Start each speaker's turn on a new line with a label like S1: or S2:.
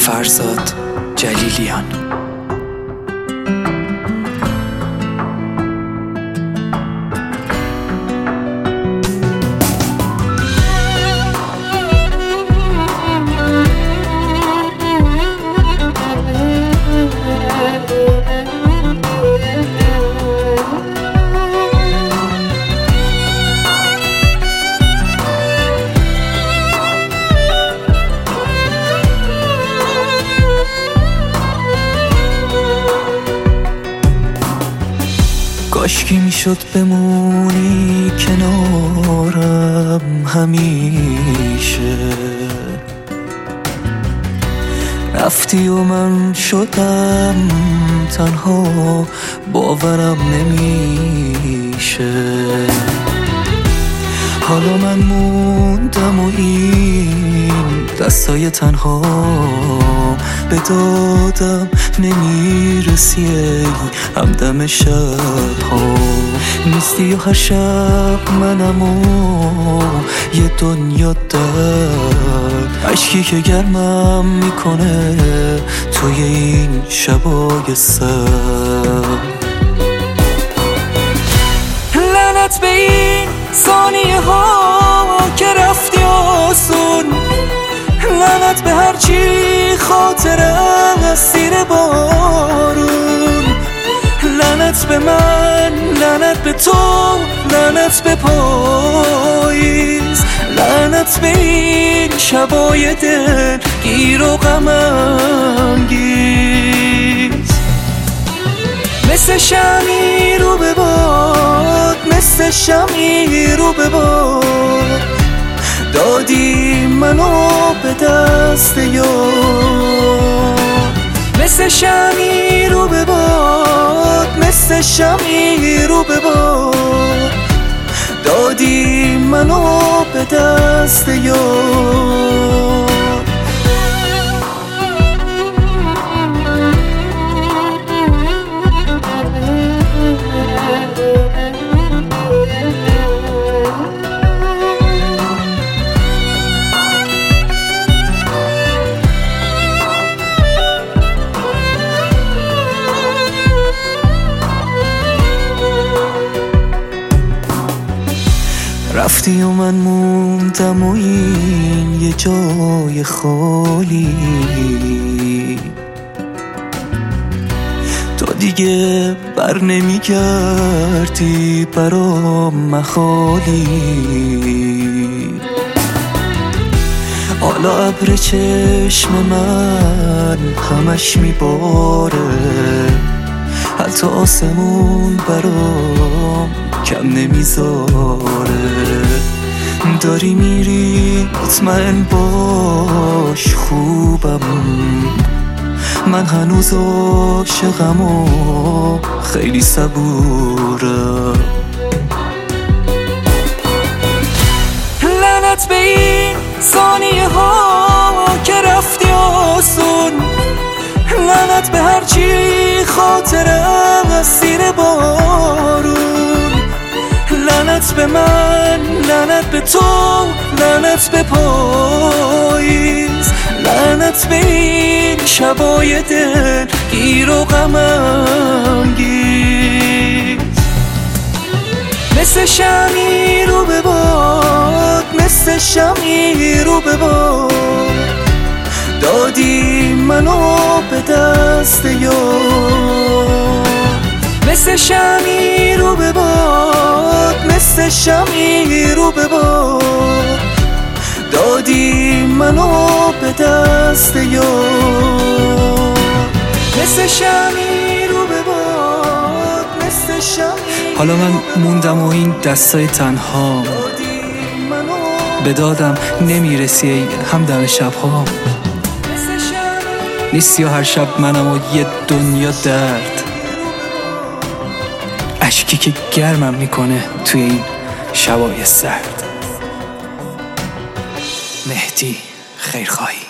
S1: فرزاد جلیلیان.
S2: کاشکی میشد بمونی کنارم همیشه، رفتی و من شدم تنها، باورم نمیشه. حالا من موندم و این دستای تنها به دادم نمیرسی، ای همدم شبها نیستی و هر شب منم و یه دنیا درد، عشقی که گرمم میکنه توی این شبای سرد.
S3: لعنت به این ثانیه ها که رفتی آسون، لعنت به هرچی خاطرم از زیر بارون، لعنت به من، لعنت به تو، لعنت به پاییز، لعنت به این شبای دل گیر و غم انگیز. مثل شمعی رو به باد، مثل شمعی رو به باد، دادی منو به دست یار. مثل شمعی رو به باد، مثل شمعی رو به باد، دادی منو به دست یار.
S2: رفتی و من موندم و این یه جای خالی، تو دیگه بر نمیگردی برام مخالی. حالا ابر چشم من همش میباره، حتی آسمون برام کم نمیذاره. داری میری مطمئن باش خوبم، من هنوز عاشقم و خیلی صبورم.
S3: لعنت به این ثانیه ها که رفتی آسون، لعنت به هرچی خاطرم از زیر بارون، لعنت به من، لعنت به تو، لعنت به پاییز، لعنت به این شبای دل گیر و غم انگیز. مثل شمعی رو به باد، مثل شمعی رو به باد، دادی منو به دست یار. مثل شمعی رو به باد، مثل شمعی رو به باد، دادی منو به دست یار. مثل شمعی رو به باد، مثل شمعی.
S1: حالا من موندم و این دستای تنها به دادم نمیرسی، ای همدم شبها نیستی و هر شب منم و یه دنیا درد، عشقی که گرمم میکنه توی این شبای سرد. مهدی خیرخواهی.